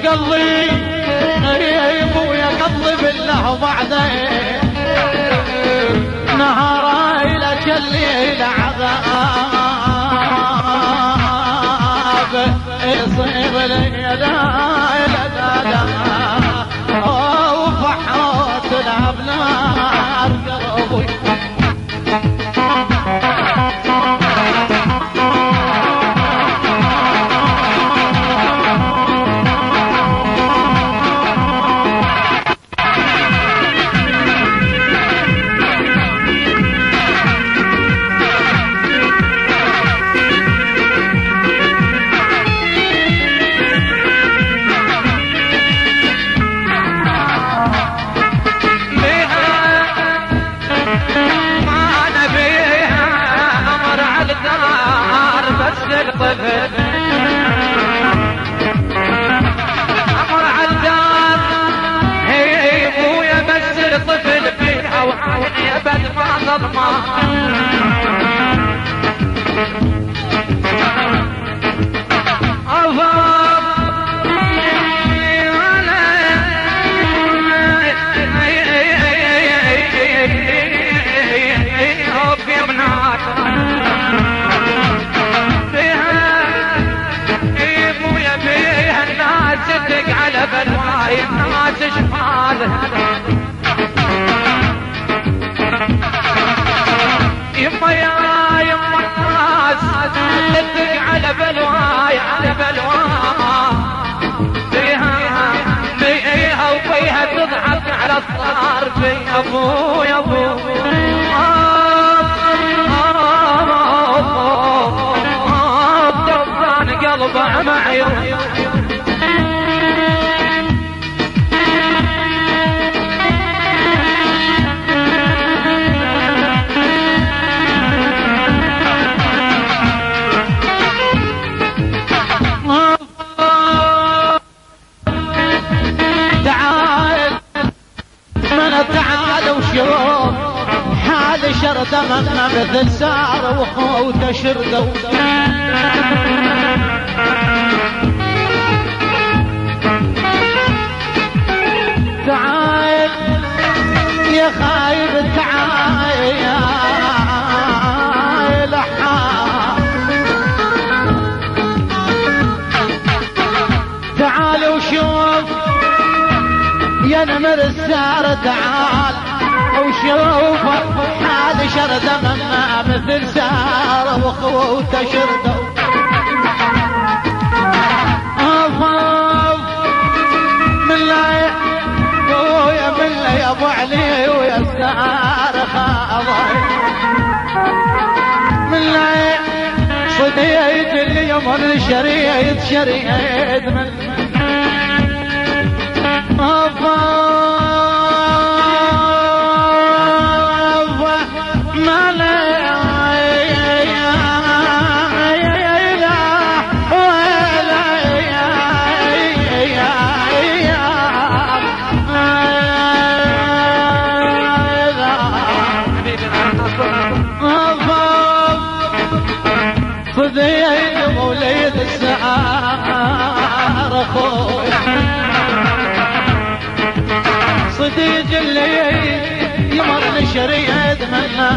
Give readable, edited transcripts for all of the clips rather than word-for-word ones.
قلبي ابويا قلبي بالله بعدين نهار لك الليل عذاب يصير لي لا وفحوت الابنار قلبي أمر عالدار هي ابويا بس الطفل فيها وعيني ابد ما ظلمه بلواي الناس شماله يما يا يما الناس تدق على بلواي على بلواي فيها وفيها تضحك على الصار في ابو يا ابو طفان قلبه معي شرد منا مثل سار وخوته شرده تعال يا خايب تعال يا تعال وشوف يا نمر السار تعال وشوف حال شرد منا مثل سار وخوته شرده أفاف من لا ويا من لا يا ابو علي ويا السار خاضر من لا صديت اليمن شريت شريت من أفاف صديق موليد السعار اخوي صديق اللي يمر لشريد منا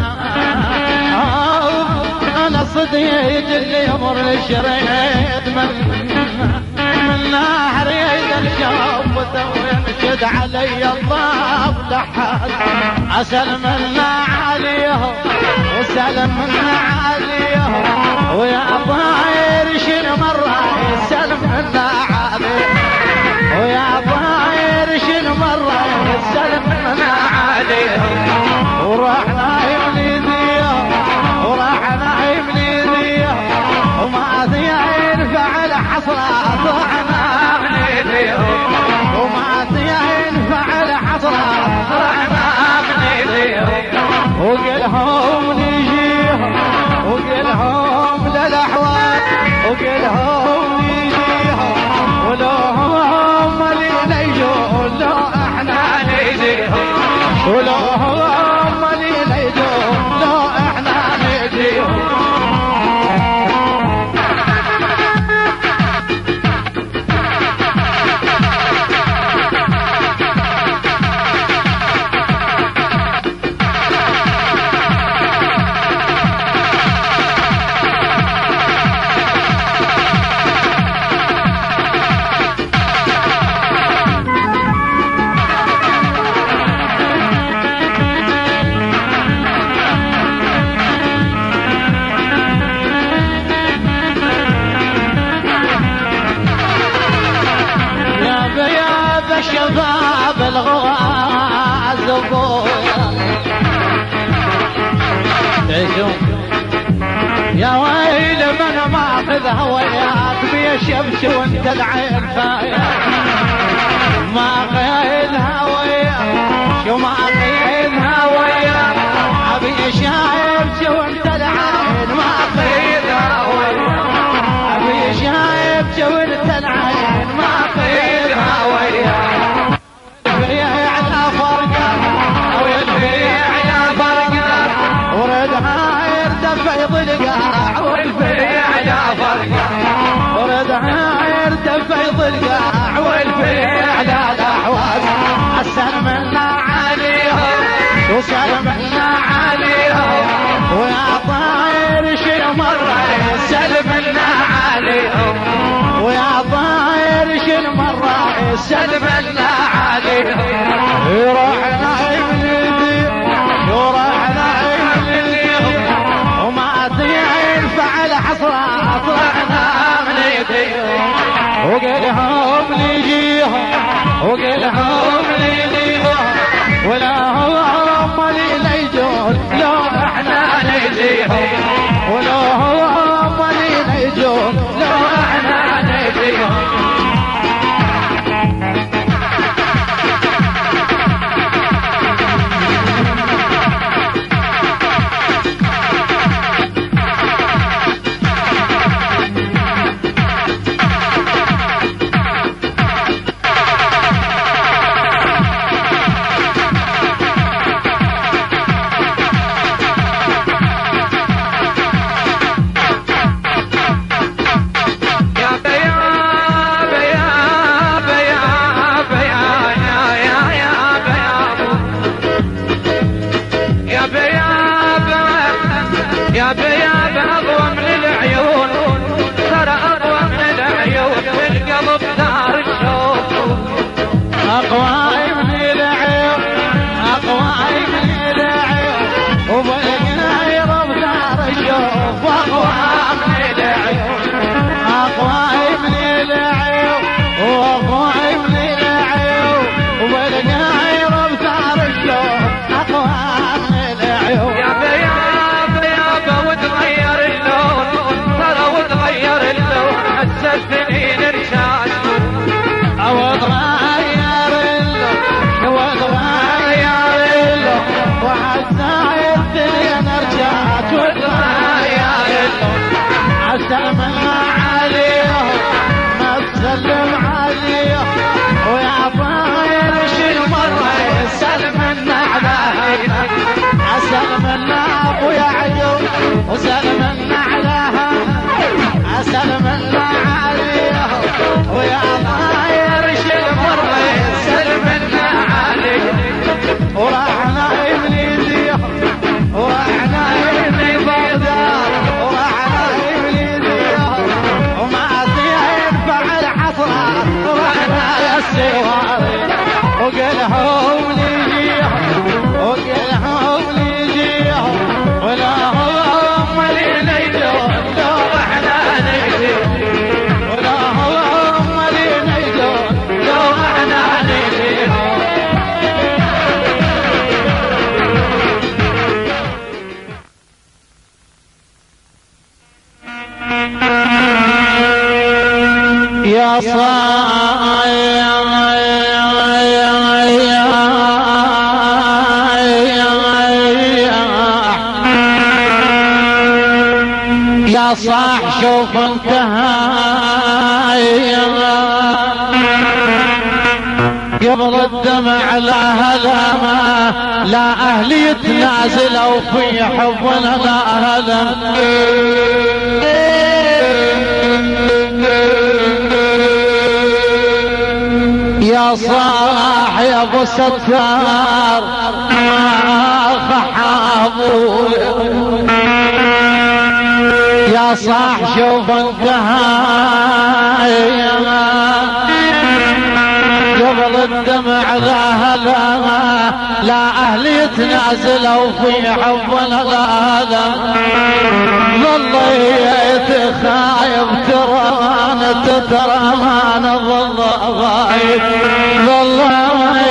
انا صديق اللي يمر لشريد منا حريد الشوف وينشد علي الضاب لحد اسلم لنا عليهم وسلم لنا عليهم ويا ضاير شنو مرة يسلم لنا عليه ويا ضاير شنو مرة يسلم لنا عليه ورحنا يمليديه ورحنا يمليديه وما ينفع الحصرات رحنا يمليديه وما ينفع الحصرات رحنا يمليديه وقلهم نجيهم وقلهم للأحوال وقلهم نجيهم ولو هم اللي يجون لو احنا نجيهم ولو هم اللي يجون لو احنا نجيهم اخذها وياك بيشبش وانت العين فايا ما اخذها وياك شو ما اخذها وياك ابي شايبش وانت العين ما اخذها وياك ابي شايبش وانت العين ما اخذها وياك على فرقه والبيع يا فرقه وردها يرتفع ضلقاع والبيع يا فرقه وردها يرتفع ضلقاع والبيع لا الاحواز السلمنا عليهم وسلمنا عليهم ويا طاير شي مره سلمنا عليهم ويا طاير شي مره سلمنا عليهم رحنا ابني ورحنا ابني وما تنفع الحصرات رحنا من ايديهم وقلهم نجيهم وقلهم نجيهم ولا هم اللي يجون لو احنا نجيهم ولا هم اللي يجون لو احنا نجيهم يا بياب اقوى من العيون ترى اقوى من العيون القلب دار الشوق اقوى من العيون اقوى من العيون وبالقنا يرب دار الشوق واقوى من العيون اقوى من العيون واقوى من العيون وبالقنا يرب دار الشوق اقوى من العيون يا بياب وتغير اللون ترى وتغير اللون هسه السنين ارشاد او تغير اللون وتغير اللون وحتى الدنيا رجعت وتغير اللون عسلمنا عليهم ما تسلم عليهم ويا طاير شي مرة سلمنا عليها عسلمنا ابو يعقوب وسلمنا عليها عسلمنا عليهم ويا طاير شي مرة سلمنا عليهم ورحنا ابنيهم ورحنا ابني بغداد ورحنا ابنيهم وما ينفع الحصرات ورحنا يا السواري وقلهم نجيهم وقلهم نجيهم ولا هم اللي يجون لو احنا نجيهم ولا هم اللي يجون لو احنا نجيهم يا يا صاح شوف انتهى قبل الدمع لا هلامة لا أهل يتنازلوا في حبنا لا هلم يا صاح يا ابو ستار خحابول يا صاح شوف انتهى قبل الدمع لا هلا لا اهل يتنازلوا في حبنا لا هلا ظليت خايف ترى ما